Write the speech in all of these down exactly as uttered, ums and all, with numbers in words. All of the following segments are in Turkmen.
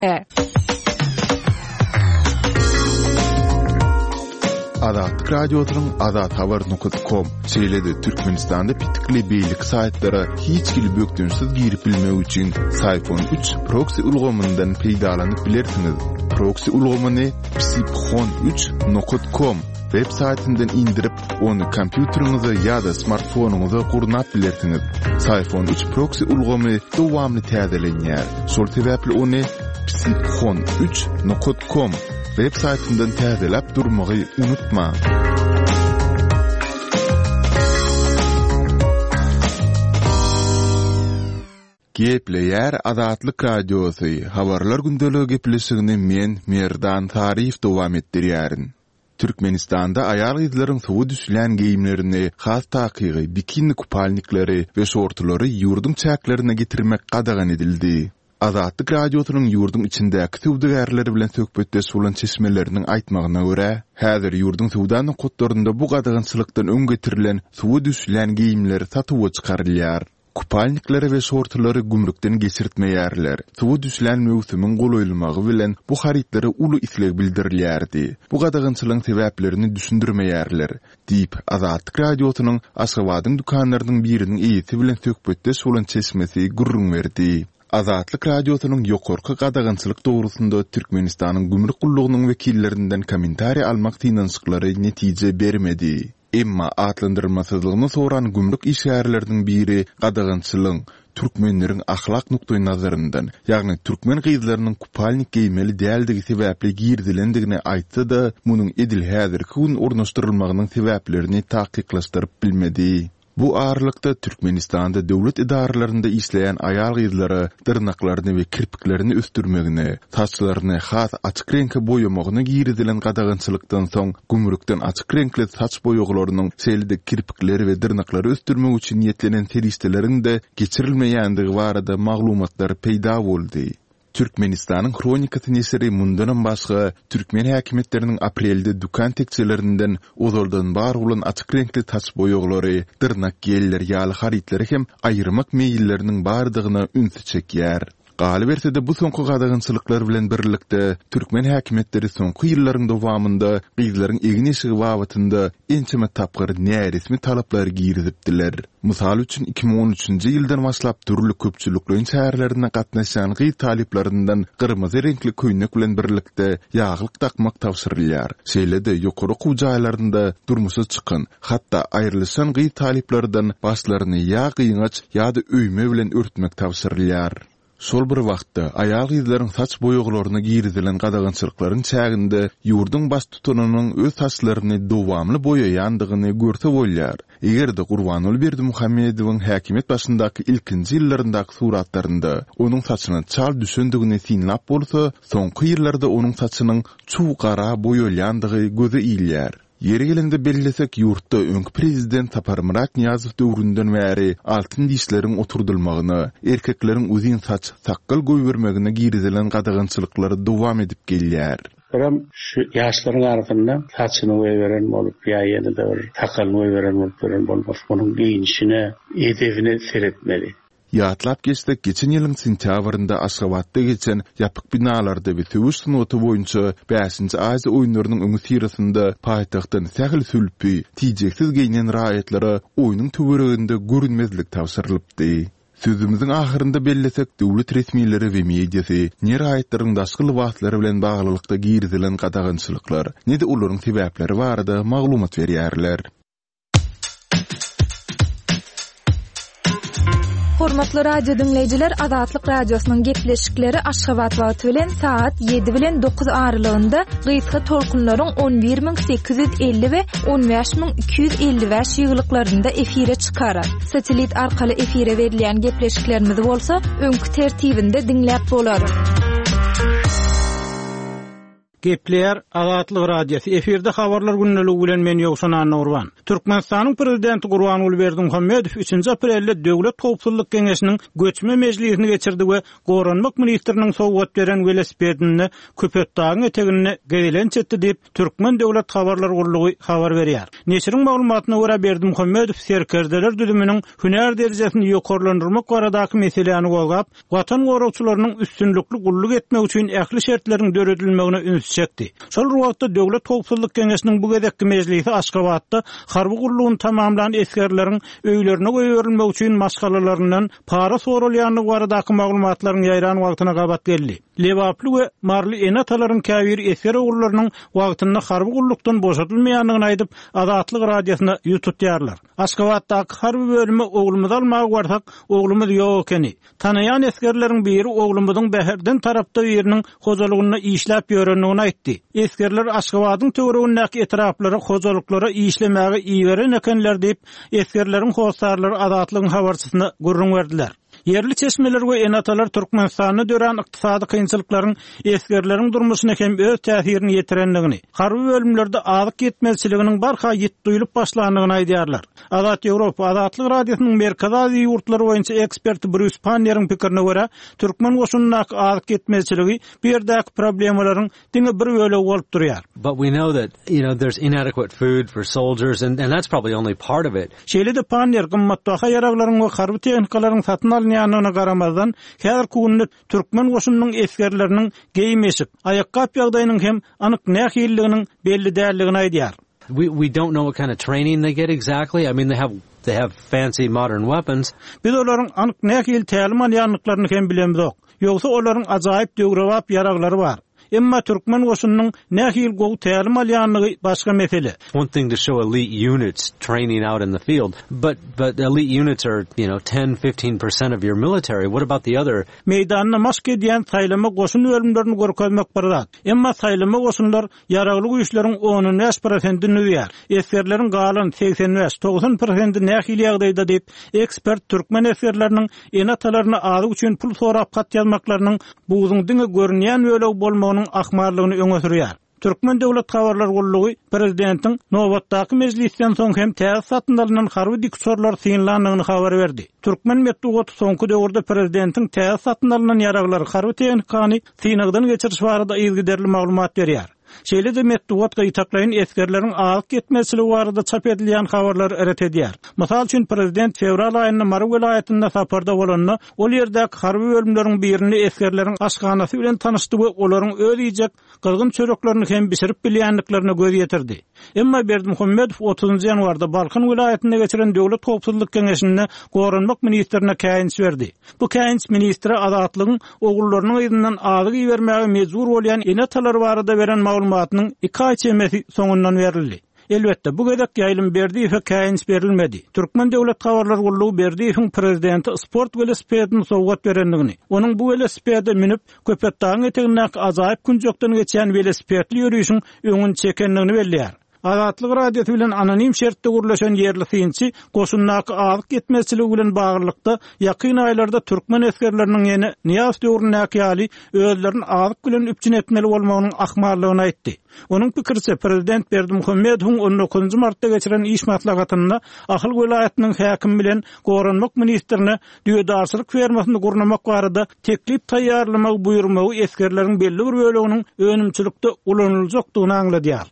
Azat radiosynyň azat habar nokta com şeýlede Türkmenistanda pitikli beýlik saýtlary hiç gili bökdünsiz girip bilmek üçin Sayfon üç proxy ulgamyndan peýdalanyp bilersiňiz. Proxy ulgamy psipxon üç nokta com web saytyndan indirip onu kompýuteriňize ýa-da smartfonuňyza gurnap bilersiňiz. Sayfon üç proxy ulgamy dowamly täzelenýär. Şol sebäpli onu psipxon üç nokta com web saytyndan täzelep durmagy unutma. Gepleýär Azatlyk radiosy. Habarlar gündeligi gepleşigini men Merdan Tarif dowam etdirýärin. Türkmenistanda ayal gyzlaryň suwy düşlen giyimlerini, has takygy, bikini kupalniklary we şortlary ýurdun çäklerine getirmek gadagan edildi. Azatlyk radiosynyň ýurdun içindäki suwdagärleri bilen söhbetdeş bolan çeşmeleriniň aýtmagyna görä, häzir ýurdun suwdanyň kotlarynda bu gadagançylykdan öň getirilen suwy düşlen giyimleri satyp çykarylýar. Kupalniklary we şortlary gümrükden geçirtmeýärler. Suwy düşlen mewsümüň golaýylmagy bilen bu haritleri uly isleg bildirilýärdi. Bu gadagançylygyň sebäplerini düşündirmeýärler. Diýip Azatlyk radiosynyň Aşgabatyň dukanlarynyň biriniň eýeti bilen söhbetdeş bolan çeşmesi gurrun berdi. Azatlyk radiosynyň ýokarky gadagançylyk dogrusynda Türkmenistanyň gümrük gullugynyň wekillerinden kommentariýa almak tynançyklary netije bermedi. Emma atlandyrylmasyzlygyny soran gümrük işgärleriniň biri gadagançylygyň türkmenleriň ahlak nukdaý nazaryndan, ýagny türkmen gyzlarynyň kupalnik giýmeli däldigi sebäpli girdilendigine aýtdy da, munyň edil häzirki gün ornaşdyrylmagynyň sebäplerini takyklaşdyryp bilmedi. Bu ağırlıkta Türkmenistanda döwlet idaralarynda işleyen ayal gyzlary dyrnaklaryny we kirpiklerini östürmegini, saçlaryny has açyk reňke boýamagyny girdilen gadagançylykdan soň gümrükden açyk reňkli saç boýaglarynyň şeýlede kirpikleri we dyrnaklary östürmek üçin niýetlenen teristelerin de geçirilmeýändigi barada maglumatlar peýda boldy. Türkmenistanyň kronikasy nesiri mundan başga türkmen häkimetleriniň aprelde dukan tekçelerinden ozaldan bar bolan açyk reňkli saç boýaglary, dyrnak gelleri ýaly haritleri hem aýyrmak meýilleriniň bardygyna ünsü çekýär. Galy bersede bu soňky gadagançylyklar bilen birlikde türkmen häkimetleri soňky ýyllaryň dowamında gyzlaryň egin eşigi wagtynda ençeme tapgyr näresmi talaplar girizipdiler. Mysal üçin iki ming on üçinji ýyldan başlap türlü köpçülikliň şäherlerine gatnaşan gyz taliplaryndan gyrmyzy reňkli köýnek bilen birlikde ýaglyk takmak tawsyrylýar. Şeýlede ýokary kujaýlarynda durmuşa çykan, hatda aýrylyşan gyz taliplardan başlaryny ýa gyňaç ýa-da öýme bilen örtmek tawsyrylýar. Şol bir wagtda ayal gyzlaryň saç boýaglaryna girdilen gadagançylyklaryň çäginde ýurdun baş tutananyň öz saçlaryny dowamly boýaýandygyny görse bolýar. Egerde Gurbanuly Berdimuhammedowyň häkimet başyndaky ilkinji ýyllaryndaky suratlarynda onuň saçynyň çal düşündigini sinlap bolsa, soňky ýyllarda onuň saçynyň çuw gara boýalýandygy göze ilýär. Yeri gelende bellisek yurtda öňkü prezident Saparmurat Niyazow döwründen bäri altyn dişleriň oturdylmagyny, erkekleriň uzun saç, sakkal goýbermegine girdilen gadagançylyklary dowam edip gelýär. Biram şu ýaşlaryň arasynda saçyny goýberen bolup, ýa ýene-de bir sakalyny goýberen bolup gören bolmaz. Onuň giyinişine, edebine seretmeli. Ýatlap geçsek, geçen ýylyň sentýabrynda Aşgabatda geçen ýapyk binalarda we töwüş synoty boýunça beşinji Aziýa oýunlarynyň öňü sirasynda paýtagtdan sähil sülpi, tijeksiz giyinen raýatlary oýunyň töwereginde görünmezlik tawsyrylypdy. Sözümizin ahyrynda bellesek, döwlet resmiýetleri we mediasy neraýatlaryň daşky libaslary bilen baglylykda girdilen gadagançylyklar, nede olaryň sebäpleri barada maglumat berýärler. Hormatly radio dinleyijiler, Azatlyk radiosynyň gepleşikleri Aşgabat wagty bilen saat ýedi bilen dokuz aralygynda gysga tolkunlaryň on bir ming sekiz ýüz elli we on beş ming iki ýüz elli beş ýyglyklarynda efire çykarar. Satelit arkaly efire berilýän gepleşiklerimiz bolsa, öňkü tertibinde dinläp bolar. Gepleyer Azatlyk radiosu efirde habarlar günneligi bilen men Ýogsan Nurwan. Türkmenistanyň prezidenti Gurbanuly Berdimuhammedow üçinji aprelde Döwlet Howpsuzlyk Geňeşiniň göçme mejlisini geçirdi we Goranmak ministriniň sowgat beren velosipedini Köpetdagyň etegine gelençetdi diýip Türkmen Döwlet Habarlar Gurulugy habar berýär. Neşriň maglumatyna görä Berdimuhammedow serkerdeler düzüminiň hüner derejesini ýokarlandyrmak baradaky meseleni golgap, watan gorowçylarynyň üstünlükli gulluk etmek üçin ähli şertleriň döredilmegine üns çekdi. Şol wagtda Döwlet Howpsuzlyk Geňeşiniň bu gedekki mejlisi Aşgabatda harby gurulugyny tamamlanan eskerleriň öýlerine goýurilmek üçin maşgalalaryndan para sorulýanlygy baradaky maglumatlaryň ýaýran wagtyna gabat geldi. Lewaply we marly enatalaryň käbir esker ogurlarynyň wagtyna harby gullukdan boşatylmaýanlygyny aýdyp Azatlyk radiosyna ýututýarlar. Aşgabatdaky harby bölüme oglumuzy almagy barsak, oglumuz ýok ekeni. Tanaýan eskerleriň biri oglumyzyň bäherden tarapda biriniň hojalygyna işläp ýörenligini aýtdy. Eskerler Aşgabatyň töweregindäki etraplara hojalyklara işlemäge iýeren ekenler diýip eskerleriň howsarlary Azatlygyň habarçysyna gurrun berdiler. Yerli çeşmeler we enatalar Türkmenistanyny dören ykdysady kynçylyklaryň eskerleriň durmuşyna hem öz täsirini ýetirenligini, harby bölümlerde azyk ýetmezçiliginiň barha ýet duýulyp başlandygyny aýdýarlar. Azat Ýewropa Azatlyk radiosynyň Merkez Aziýa ýurtlary boýunça eksperti Bruce Panner'in pikirine görä, Türkmen goşunynyň azyk ýetmezçiligi bu ýerdäki problemlaryň diňe bir bölegi bolup durýar. But we know that, you know, there's inadequate food for soldiers and, and that's probably only part of it. Şeýle-de Panner gymmatbaha ýaraklaryň we harby tehnikalaryň satyn alynýanyna garamazdan häzir kunny Türkmen goşunynyň eskerleriniň geýmeşik, aýakkap ýagdaýynyň hem anyk nähilliginiň belli däldigini aýdýar. We we don't know what kind of training they get exactly. I mean, they have they have fancy modern weapons. Biz olaryň anyk nähil tälim alýanlyklaryny hem bilemizok. Ýogsa olaryň ajaýyp döwrewap ýaraklary bar. Emma Türkmen goşunynyň nähil gowy tälim alýanlygy başga mesele. One thing to show elite units training out in the field, but but elite units are, you know, ten to fifteen percent of your military. What about the other? Meýdanyna maşk edýän saýlama goşun bölümlerini görkezmek barada. Emma saýlama goşunlar ýaragly güýçleriň on beş persentini ýer. Eskerleriň galan seksen beş doksan persenti nähil ýagdaýda diýip ekspert Türkmen eskerleriniň enatalaryna azyk üçin pul sorap gat ýazmaklarynyň buýuň diňe görünýän bölegi bolmagyny akmarlygyny öňe sürýär. Türkmen Döwlet Habarlar Gurulugy prezidentiň nowatdaky mejlisden soň hem täze satyn alynan harby diktorlar synlandygyny habar berdi. Türkmen medeniýeti soňky döwürde prezidentiň täze satyn alynan ýaraklary harby tehnikany synagdan geçiriş barada ilgiderli maglumat berýär. Şeýle-de medeniýet gaýtaklaryň eskerleriň azyk ýetmezçiligi barada çap edilýän habarlar eret edýär. Mysal üçin prezident fevral aýynda Mara welaýatynda saparda bolanda ol ýerdäki harby bölümleriň birini eskerleriň aşganasy bilen tanışdy we olaryň öz ýejek gylgyn çöreklerini hem bişirip bilýänliklaryna göz ýetirdi. Emma Berdimuhammedow otuzynjy ýanwarda Balkan welaýatyna geçiren Döwlet Howpsuzlyk Geňeşine Goranmak ministrine käýinç berdi. Bu käýinç ministri Azatlygyň ogullarynyň ýerininden azyk ýermäge mejbur bolýan enatalar barada beren maglumatynyň iki ay çemesi soňundan berildi. Elbette bu gedek ýaýlym Berdiýew käýinç berilmedi. Türkmen Döwlet Habarlar Gurulugy Berdiýewiň prezidenti sport velosipedini sowgat berenligini, onuň bu velosipede minip Köpetdagyň etegine ajaýyp günjokdan geçen velosipedli ýürüýüşiň öňüni çekenligini belliýär. Azatlyk radiosu bilen anonim şertde gurulşan yerli synçy goşunnaky azyk ýetmezçiligi bilen baglykda ýakyn aýlarda Türkmen eskerleriniň ýene Niýaz döwründäki ýaly özlerini azyk bilen üpçün etmeli bolmagynyň akmarlygyny aýtdy. Onuň pikirçe prezident Berdimuhammedow on dokuzynjy martda geçiren iş maslahatynda Ahal welaýatynyň häkim bilen Goranmak ministrine düýdarçylyk fermasyny gurnamak barada teklip taýýarlamak buýurmagy eskerleriň belli bir böleginiň önümçilikde ulanyljakdygyny aňladýar.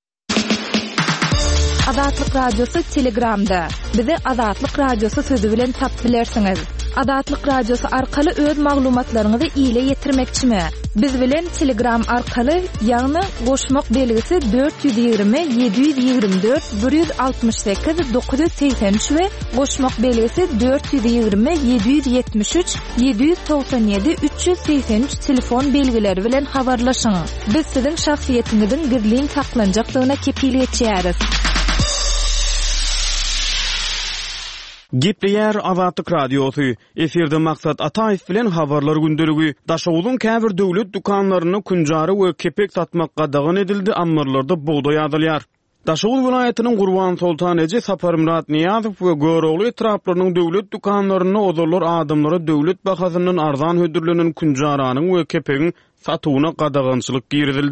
Azatlyk radiosu Telegramda. Bizi Azatlyk radiosu sözü bilen tapylarsınız. Azatlyk radiosu arkaly öz maglumatlaryňyzy ýyla ýetirmekçimi? Biz bilen Telegram arkaly ýagny goşmak belgisi dört yüz ýygrimi yedi yüz ýygrimi dört bir yüz altmış sekiz dokuz yüz seksen üç we goşmak belgisi dört yüz ýygrimi yedi yüz ýetmiş üç yedi yüz toksan ýedi üç yüz seksen üç telefon belgileri bilen habarlaşyň. Biz siziň şahsiýetiňiziň girliň saklanjakdygyna kepillik etýäris. Gepleyer Azatlyk radiosu. Eferde maksat Ataýew bilen habarlar gündeligi. Daşawulyň käbir döwlet dukanlaryny kunjary we kepek satmakga dagyn edildi, ammarlarda buğday ýazylýar. Daşawul welaýatynyň Gurban Sultan Eje Saparymrat Niýazow we Görogly etraplarynyň döwlet dukanlaryny ozurlar adamlara döwlet bahasynyň arzan hödürlenen kunjaranyň we kepegiň satywyna gadagynçylyk girdildi.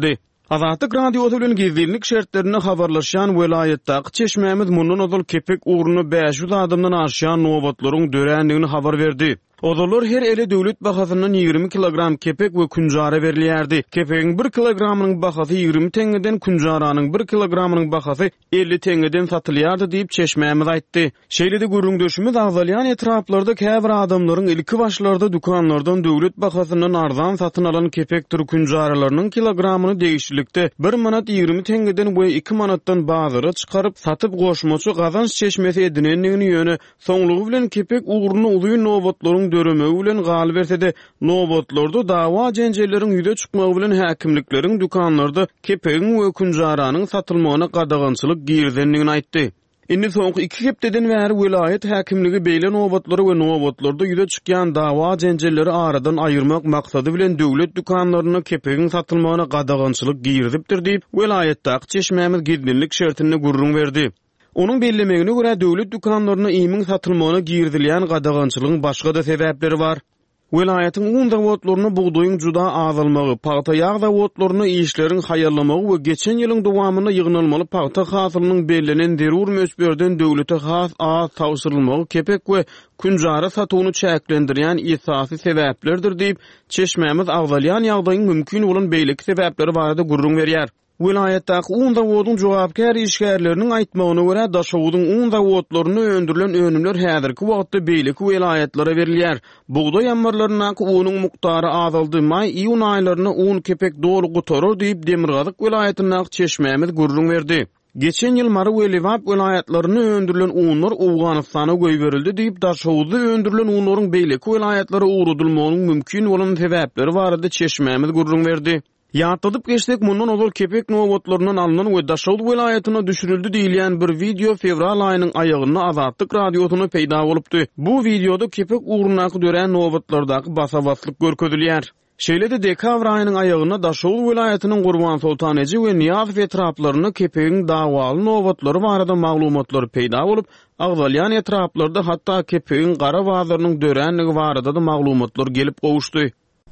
Azatlyk radiosu bilen gizlilik şertlerini habarlaşan welayetdagi çeşmemiz mundan ozal kepek uğrunu beş yüz adımdan aşağı nobatlaryň dörendigini habar berdi. Odalar her ele döwlet bahasynyň ýygrimi kilogram kepek we kunjara berilýärdi. Kepegiň bir kilogramynyň bahasy ýygrimi teňgeden, kunjaranyň bir kilogramynyň bahasy elli teňgeden satylýardy diýip çeşmemiz aýtdy. Şeýlede görüňdüşimiz agzalyan etraplarda käbir adamlaryň ilki başlarda dukanlardan döwlet bahasynyň arzan satyn alan kepek türü kunjaralarynyň kilogramyny değişiklikde bir manat ýygrimi teňgeden we iki manatdan bazara çykaryp satyp goşmaçy gazanç çeşmesi edinenligini ýöne soňlugy bilen kepek uğrunu ulyň nobatlaryň döremi bilen galyp berse-de nobotlarda dawa jenjelleriň ýüze çykmagy bilen häkimlikleriň dukanlarda kepegiň we kunjaranyň satylmagyna gadagynçylyk girdenligini aýtdy. Indi soňky iki hepdeden bäri vilayet häkimligi beýle nobatlary we nobotlarda ýüze çykýan dawa jenjelleri aradan aýyrmak maksady bilen döwlet dukanlaryna kepegiň satylmagyna gadagynçylyk girdipdir diýip vilayetdagi çeşmemiz gizlilik şertini gurrun berdi. Onun bellemegine göre döwlet dukanlaryna iýmiň satylmagyna girdilýän gadagynçylygyň başga da sebäpleri bar. Welaýatyň un zawodlaryny buğdoýyň juda azalmagy, paýta ýağ zawodlaryny işleriň haýarlamagy we geçen ýylyň dowamyna ýygnalmaly paýta hasylynyň bellenen derur mösberden döwlete has az tawsyrylmagy kepek we kunjara satywyny çäklendirýän esasy sebäplerdir diýip çeşmemiz agzalyan ýagdaýyň mümkin bolan beýleki sebäpleri barada gurrun berýär. Vilayetdagi un zawodyň jogapkär işgärleriniň aýtmagyna görä daşawydyň un zawodlaryny öndürilen önümler häzirki wagtda beýleki vilayetlere berilýär. Buğdoý ambarlarynyň unyň muktary azaldy. May iýun aýlaryna un kepek dolu gutarur diýip Demirgazyk vilayetynyň çeşmemiz gurrun berdi. Geçen ýyl Mary we Lewap vilayetlerini öndürilen unlar Awganystana göýberildi diýip daşawdy öndürilen unlaryň beýleki vilayetlere uğrudylmagynyň mümkin bolan sebäpleri barada çeşmemiz gurrun berdi. Ýatdyp geçdik mundan ozal kepek nowatlarynyň alynan we Daşawdy welaýatyna düşürildi diýilýän bir video fevral aýynyň aýagyna Azatlyk radiosyna peýda bolupdy. Bu videoda kepek uğrunaky dören nowatlardaky basabaslyk görkezilýär. Şeýlede dekabr aýynyň aýagyna Daşawdy welaýatynyň Gurban Sultan Eji we Niýazow etraplaryna kepegiň dawaly nowatlary barada maglumatlar peýda bolup, agzalyan etraplarda hatda kepegiň gara bazarynyň dörenligi barada da maglumatlar gelip gowuşdy.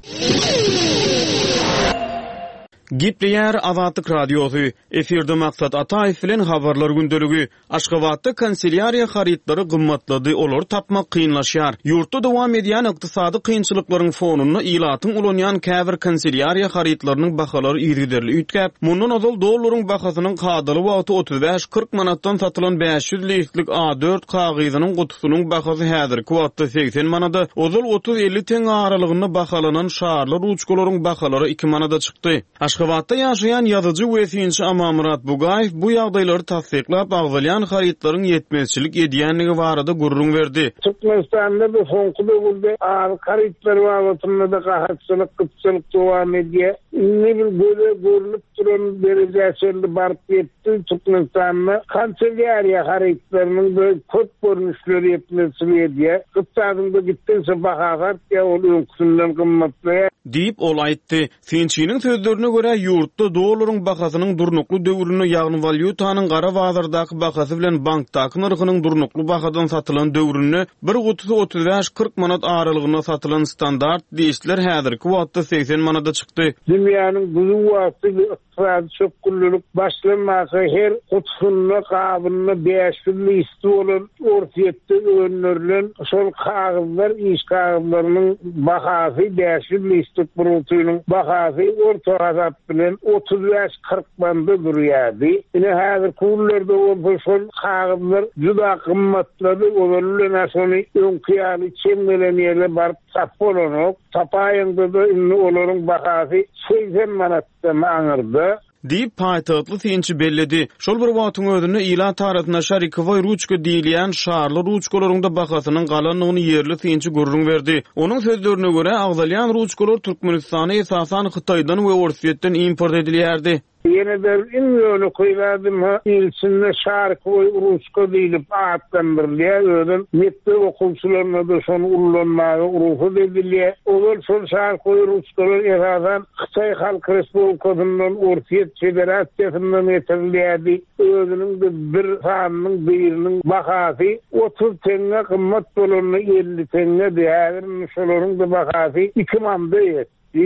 Gipleyer Azatlyk radiosu, efirde maksat Ataýew bilen habarlar gündeligi. Aşgabatda kanseliýariýa harytlary gymmatlady, olar tapmak kynlaşýar. Ýurtda dowam edýän ykdysady kynçylyklaryň fonuny ilatyň ulanýan käbir kanseliýariýa harytlarynyň bahalary ýergiderli ütgäp, mundan ozal dollaryň bahasynyň kadaly wagty otuz beş kırk manatdan satylan beş yüz litlik A dört kagyzynyň gutusynyň bahasy häzirki wagtda seksen manada, ozal otuz elli teň aralygynda bahalanan şarly ruçkalaryň bahalary iki manada çykdy. Aşgabatda ýaşaýan ýazyjy we synçy Amamurat Bugaýew bu ýagdaýlary tasdiklap agzalyan harytlaryň ýetmezçilik edýänligi barada gurrun berdi. Türkmenistanda bu soňky döwürde ağır harytlar wagtynda da gahatçylyk, gytçylyk dowam edýär. Ne bir göle görünüp duran derejäsinde barıp ýetdi. Türkmenistanda kanseliýariýa harytlarynyň böyle köp görnüşleri ýetmezçilik edýär. Gytçadyňda gitdiňse bahagat ýa ol öňkünden gymmatlaýar diýip ol aýtdy. Synçynyň sözlerine görä ýurtda dollaryň bahasynyň durnukly döwrüne ýagny valyutanyň gara bazardaky bahasy bilen bankdaky narhynyň durnukly bahadan satylan döwrüne bir gutusy otuz beş kırk manat aralygyna satylan standart diýişler häzirki wagtda seksen manada çykdy. Dünýäniň bu wagty ykdysady çökgünlük başlanmagy her gutusyny gabyny beş yüz listi bolan ortiýetde önlerilen şol kagızlar iş kagızlarynyň bahasy beş yüz listik burutynyň bahasy orta azap bilen otuz beş kırk bandy durýardy. Ine häzir kurlarda o şol kagızlar juda gymmatlady, onuň aşony öňkiýaly çemgelen ýerle barıp tapolanyp, tapaýynda da olaryň bahasy seksen manatdan aňyrdy. Diýip paýtatly synçy belledi. Şol bir wagtyň özünde ila taratyna şarikowy ruçka diýilýän şarly ruçkalaryň da bahasynyň galanlygyny ýerli synçy gurrun berdi. Onuň sözlerine görä agzalyan ruçkalar Türkmenistana esasan Hytaýdan we Orsiýetden import edilýärdi. Yine de inmiyorlu koyladım ha. İlçinde şarkı ve uruçka deyilip ağıtlandırılıyor. Öyle metre okulçularına da son ullanmaya urufu dediliyor. Olur son şarkı ve uruçkalar esasen Kıtay Halk Respublikası'ndan Ortiyet Federasyası'ndan getiriliyordu. Öğünün de bir sahanının birinin bakası otuz tenge kımmat dolarını elli tenge değerli müşaların da bakası iki manda etti.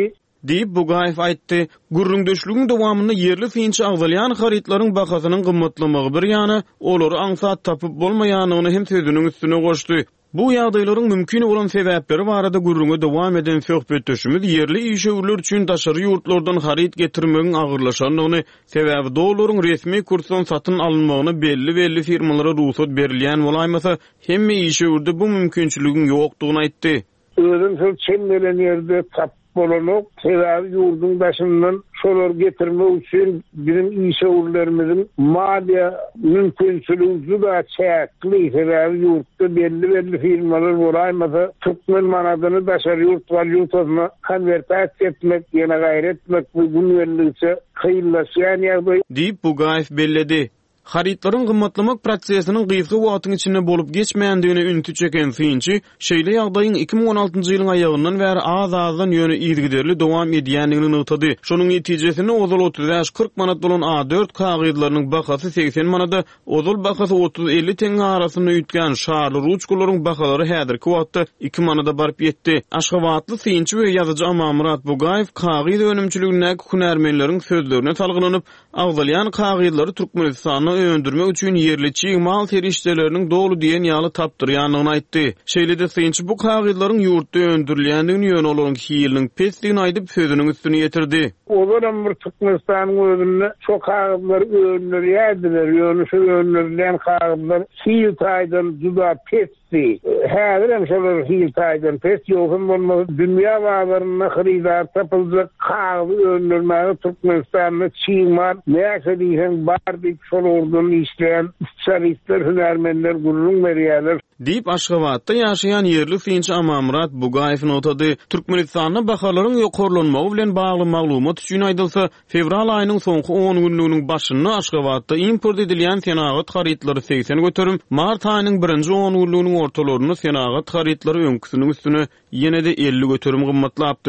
diýip Bugaýew aýtdy. Gürrüňdeşligiň dowamyny yerli finçi agzalyan haritlaryň bakasynyň gymmatlymagy bir ýany, olary aňsat tapyp bolmaýanyny hem sözüniň üstüne goşdy. Bu ýagdaýlaryň mümkin bolan sebäpleri barada gürrüňe dowam eden söhbetdeşimiz yerli işgörler üçin daşary ýurtlardan harit getirmegiň agyrlaşanlygyny, sebäbi dolaryň resmi kursdan satyn alınmagyny belli belli firmalara ruhsat berilýän bolaýmasa, hemme işgörde bu mümkinçiligiň ýokdugyny aýtdy. Özüm şol çemmelen ýerde tap bolanyp, sebäbi ýurdun başyndan şolar getirmek üçin bizim işgörlerimizin maliýe mümkinçiligi da çäkli, sebäbi ýurtda belli belli firmalar bolaýmasa, Türkmen manadyny daşary ýurt valyutasyna konvertasiýa etmek, ýene gaýret etmek bu günlükçe kıyıllaşan ýagdaý diýip Bugaýew belledi. Haritlaryň gymmatlamak prosesiniň gysga wagtyň içinde bolup geçmeýändigine ünti çeken finçi, şeýle ýagdaýyň iki ming on altyncy ýylyň aýagyndan bäri az-azdan ýöne ýygyderli dowam edýändigini ňytady. Şonuň netijesinde ozal otuz beş kırk manat bolan A dört kagydlarynyň bakasy seksen manada, ozal bakasy otuz elli teňe arasyny üýtgän şarly ruçkalaryň bakalary häzirki wagtda iki manada baryp ýetdi. Aşgabatly finçi we ýazyjy Amamrat Bugaýew kagyz önümçiligine hünärmenleriň sözlerine salgylanyp, agzalyan kagydlary Türkmenistanyň öndürmek üçin yerli mal terişdelerinin dolu diýen ýaly tapdyrýanlygyny aýtdy. Şeýle-de synçy bu kagydlaryň ýurtda öndürilýändigini ýöne olarak hiýiliniň pesdigini aýdyp sözüniň üstüne ýetirdi. Ozaram bir Türkmenistanyň özünde çok kagydlar öndürýärdiler, ýöne şu öndürilen kagydlar hiýil taýdan juda pesdi. Häzir hem şolar hiýil taýdan pes ýokun bolmagy dünýä bazaryna hyryzar tapyljak kagydy öndürmäge Türkmenistanyň çiğmar näse diýen bar diýip şolordan işleýän spesialistler, hünärmenler gurrun berýärler. Diýip Aşgabatda ýaşaýan yerli finçi Amamrat Bugaýew notady. Türkmenistanyň bahallaryň ýokarlanmagy bilen bagly maglumat üçin aýdylsa, fevral aýynyň soňky on günlüğiniň başynda Aşgabatda import edilýän senagat haritlary seksen götürüm, mart aýynyň birinji on günlüğiniň ortalaryny senagat haritlary öňküsiniň üstüne ýene-de elli götürüm gymmatlapdy.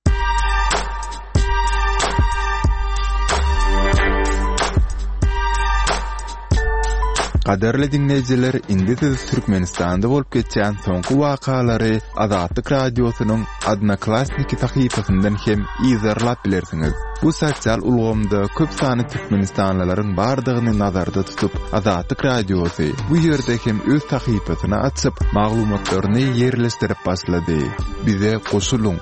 Qaderli dinleyijiler, indi siz Türkmenistanda bolup geçýän soňky wakalary Azatlyk radiosynyň Adnaklasniki tahypasyndan hem izarlap bilersiňiz. Bu sosial ulgamda köp sany Türkmenistanlylaryň bardygyny nazarda tutup, Azatlyk radiosy bu ýerde hem öz tahypasyny açyp, maglumatlaryny ýerleşdirip başlady. Bize goşuluň.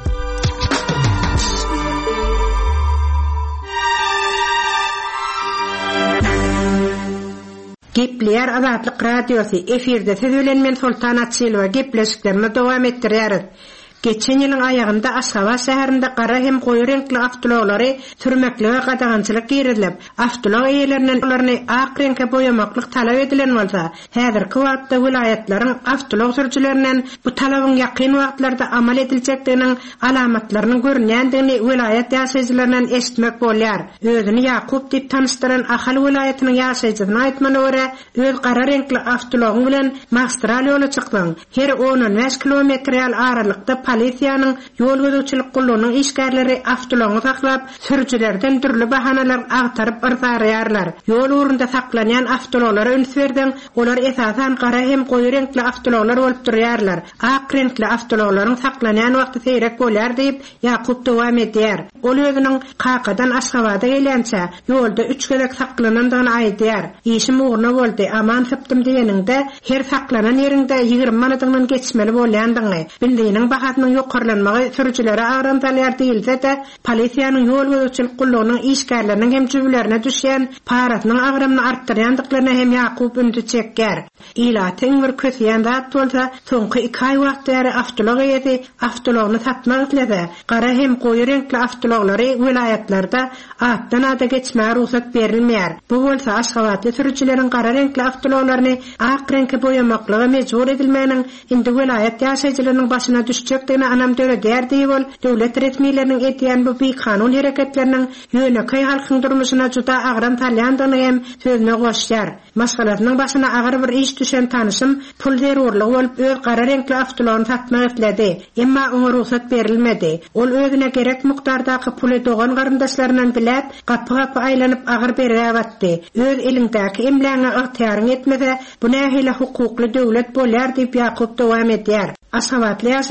Gepleýär Azatlyk radiosu efirde söýlenmen Sultan Atsylywa gepleşiklerini dowam etdirýär. Geçen ýylyň aýagynda Aşgabat şäherinde gara hem goýy renkli awtolary türmekli we gadagançylyk girilip, awtolog eýelerinden olaryny ak renkge boýamaklyk talap edilen bolsa, häzirki wagtda vilayetlaryň awtolog sürüjilerinden bu talabyň ýakyn wagtlarda amal ediljekdiginiň alamatlaryny görnýändigini vilayet ýaşaýjylarinyň eşitmek bolýar. Özüni Ýakup diýip tanışdyran Ahal vilayetynyň ýaşaýjysyna aýtmana görä, öz gara renkli awtology bilen magistral ýola çykdyň. Her on beş kilometr ýal aralykda polisiýanyň ýol gözüçilik gullugynyň işgärleri awtology saklap, sürüjilerden türlü bahanalar agtaryp ırdarýarlar. Ýol urunda saklanýan awtologlara üns berden, olar esasan gara hem goýy renkli awtologlar bolup durýarlar. Ak renkli awtologlaryň saklanýan wagty seýrek bolýar diýip Ýakup dowam edýär. Ol özüniň Kakadan Aşgabada gelýänçä ýolda üç gelek saklanandygyny aýdýar. İşim uğruna boldy, aman sypdym diýeninde her saklanan ýerinde ýygrimi manatdan geçmeli bolýandygy. Bildiğiniň bahasynyň ýokarlanmagy sürüjilere agram talýar diýilse-de, polisiýanyň ýol gözüçilik gullugynyň işgärleriniň hem jübilerine düşýän paratynyň agramyny artdyrýandyklaryna hem Ýakup ündü çekýär. Ila teň bir kösýän zat bolsa, soňky iki aý wagtary awtolog ýeti awtologyny satmak itlese, gara hem goýy renkli awtologlary vilayetlarda atdan ada geçmäge ruhsat berilmeýär. Bu bolsa Aşgabatly sürüjileriň gara renkli awtologlaryny ak renkge boýamaklyga mejbur edilmeginiň indi vilayet ýaşaýjylarynyň başyna düşjekdigini anam döwlet diýip, döwlet resmiýetleriniň etýän bu bir kanun hereketleriniň ýönekäý halkyň durmuşyna juda agram talýandygyny hem sözüne goşýar. Maşgalatynyň başyna agar bir iş düşen tanışym pul zerurlygy bolup öz gara renkli awtologyny satmak itledi, emma oňa ruhsat berilmedi. Ol özüne gerek mukdardaky puly dogan garyndaşlarynyň bilät, gapy-gapy aýlanyp agyr berýärdi. Öz elindäki emläňe ygtyýaryň etmese, bu nähili hukukly döwlet bolýar diýip Ýakup dowam edýär. Aşgabatly ýaşaýjylaryň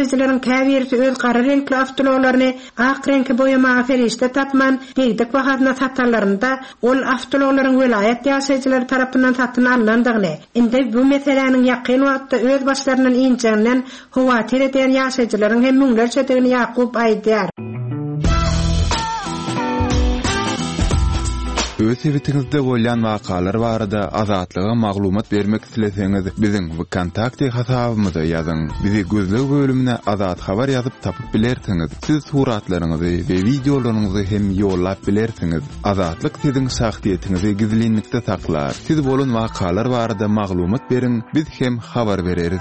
käbirisi öz qara renkli avtomobillaryny ak renkli boyamaga ferişte tapman deýdik wagtynda satanlarynda ol avtomobillaryň vilayet ýaşaýjylary tarapyndan satyn alındygyny, indi bu meseleniň ýakyn wagtda öz başlarynyň inçinden howatir eden ýaşaýjylaryň hem müňlerçe degini Ýakup aýdýar. Öz evitinizde bolýan wakalar barada azatlyga maglumat bermek isleseňiz biziň kontakty hasabymyza ýazyň. Bizi gözleg bölümine azat habar ýazyp tapyp bilersiňiz. Siz suratlaryňyzy we videolaryňyzy hem ýollap bilersiňiz. Azatlyk siziň şahsiýetinizi gizlinlikde saklar. Siz bolan wakalar barada maglumat beriň, biz hem habar bereriz.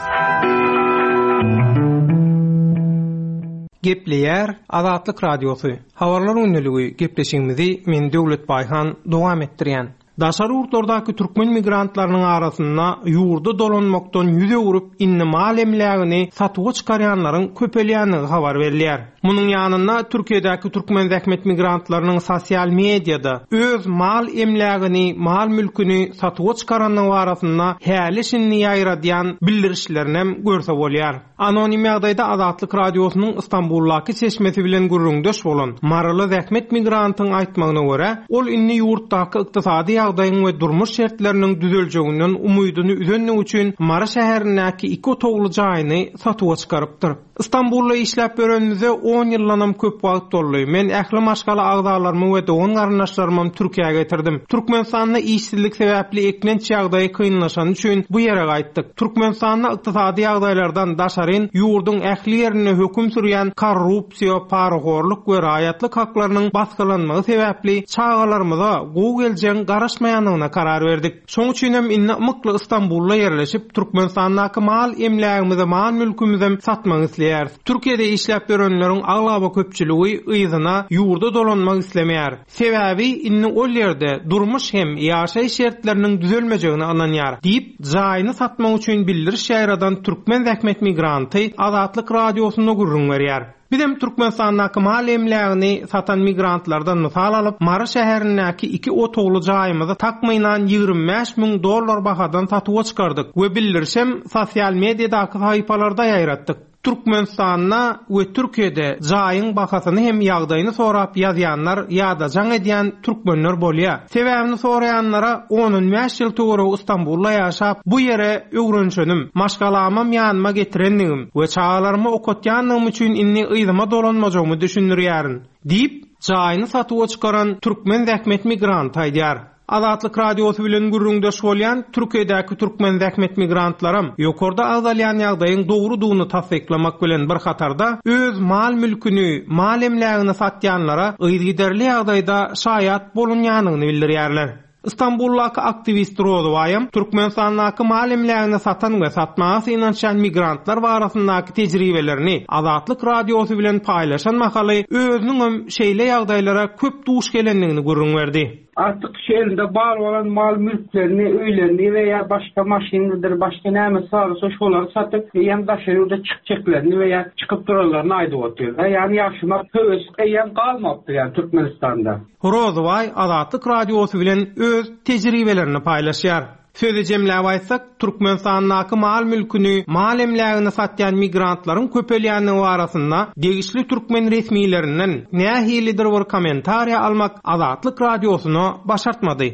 Gepleýär Azatlyk radiosu. Habarlar öňlügi gepleşigimizi men Döwlet Baýhan dowam etdirýän. Daşary urtlardaky türkmen migrantlarynyň arasynda ýurda dolanmakdan ýüze urup inni mal emlägini satyga çykarýanlaryň köpelýänligi habar berilýär. Munyň ýanynda Türkiýedäki türkmen zähmet migrantlarynyň sosial mediada öz mal emlägini, mal mülkini satyga çykaranlar arasynda häli şinni ýaýradýan bildirişlerini görse bolýar. Anonim ýagdaýda Azatlyk radiosynyň Istanbuldaky seçmesi bilen gurrundaş bolan Maraly zähmet migrantyň aýtmagyna görä, ol inni ýurtdaky ykdysady ýagdaýyň we durmuş şertleriniň düzeljeginden umydyny üzenmek üçin Mara şäherindäki iki otogly jaýyny satyga çykarypdyr. İstanbulda işläp berenimize on ýyllanam köp wagt boldy. Men ähli maşgala agdalarmy we dogan garnaşlarymı Türkiýe'ge getirdim. Türkmenistanda işsizlik sebäpli eklenç ýagdaýy kynlaşan üçin bu ýere gaýtdyk. Türkmenistanda ykdysady ýagdaýlardan daşaryn ýurdun ähli ýerine höküm sürýän korrupsiýa, paragorluk we raýatlyk haklarynyň baskylanmagy sebäpli çağalarymyza gowy geljen garaşmaýanlygyna karar berdik. Şoň üçin hem inne mykly Istanbulda ýerleşip Türkmenistandaky mal emlägimizi, mal mülkümizi satmagy isleýär. Türkiýede işläp berenleriň aglaby köpçüligi ýyzyna ýurda dolanmak islemeýär. Sebäbi inni ol ýerde durmuş hem ýaşaý şertleriniň düzelmejegini ananýar. Diýip jaýyny satmak üçin bildiriş ýaýradan türkmen zähmet migranty Azatlyk radiosyna gurrun berýär. Bizim Türkmenistandaky mal emlägini satan migrantlardan mysal alyp, Mara şäherindäki iki otogly jaýymyzy takmylan ýygrimi beş miň dollar bahadan satyga çykardyk we bildirişem sosial mediadaky sahypalarda ýaýratdyk. Türkmenistanda we Türkiýede jaýyň bahasyny hem ýagdaýyny sorap ýazýanlar ýa-da jaň edýän türkmenler bolýar. Sebäbini soraýanlara on beş ýyl töwereg Istanbulda ýaşap, bu ýere öwrenşenim, maşgalamam ýanyma getirendigim we çağalarymı okutýanlygym üçin inni ýylyma dolanmajagymy düşündirýärin diýip jaýyny satyga çykaran türkmen zähmet migrant aýdýar. Azatlyk radiosu bilen gurrundaş bolýan Türkiýedäki türkmen zähmet migrantlarym ýokarda agdalýan ýagdaýyň dogrudygyny tasdiklamak bilen bir hatarda öz mal mülkini, mal emlägini satýanlara ýygyderli ýagdaýda şaýat bolunýanyny bildirýärler. İstanbuldaky aktivist Rozowaýam Türkmenistandaky mal emlägini satan we satmagy inançan migrantlar barasyndaky tejribelerini Azatlyk radiosu bilen paýlaşan makaly özüniň şeýle ýagdaýlara köp duş gelenligini gurrun berdi. Artık şehrinde bağlı olan mal mülklerini, öylerini veya başka maşinidir, başka näme sarısa şoları satıp hem daşarıda çıkacaklarını veya çıkıp duralarını ayda otuyorlar. Yani yaşamak höwes eýen kalmaptı yani Türkmenistan'da. Rozoway Azatlyk radiosu bilen öz tejribelerini paýlaşýar. Sözü jemläp aýtsak, Türkmenistandaky mal mülkini, mal emlägini satýan migrantlaryň köpelýänligi barasynda degişli türkmen resmiýetlerinden nähilidir bir kommentariýa almak Azatlyk radiosyna başartmady.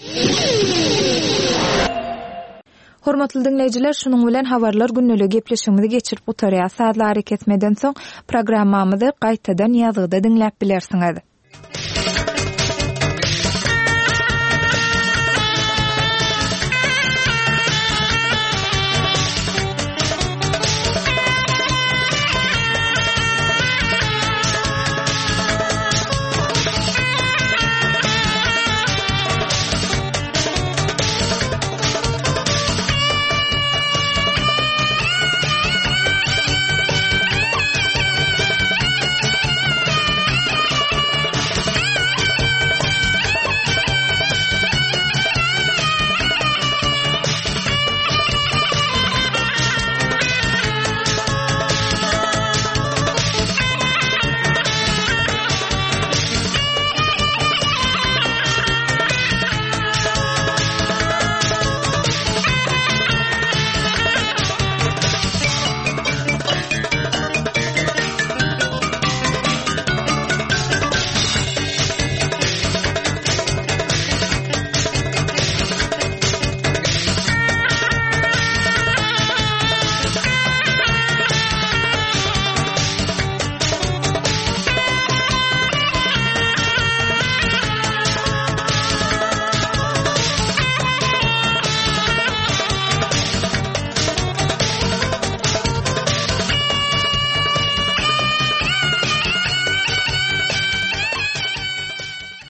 Hormatly dinleýijiler, şunuň bilen habarlar günnüligi gepleşigimizi geçirip otarýar. Saatlar ketmeden soň programmamyzy gaýtadan ýazgyda dinläp bilersiňiz.